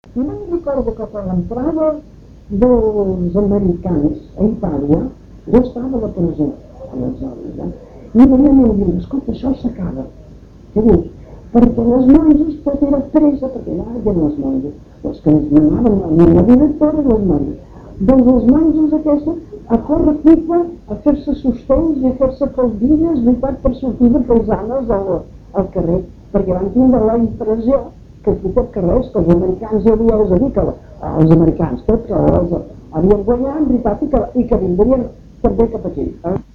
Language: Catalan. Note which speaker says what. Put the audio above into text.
Speaker 1: Jo me'n recordo que per l'entrada dels americans a Itàlia, jo estava a la presó, aleshores, i veiem i diuen, escolta, això s'acaba. Què dius? Perquè les monges tot era presa, perquè allà hi havia les monges, les que ens manaven, la directora i les monges. Doncs les monges aquestes a córrer pipa, a fer-se sostells i a fer-se caldilles, veritat, per sortir de paisanes al carrer, perquè van tindre la impressió que aquí tot carrers, que els americans havien, és a dir, que els americans tots havien guanyat, en veritat, i que vindrien també cap aquí.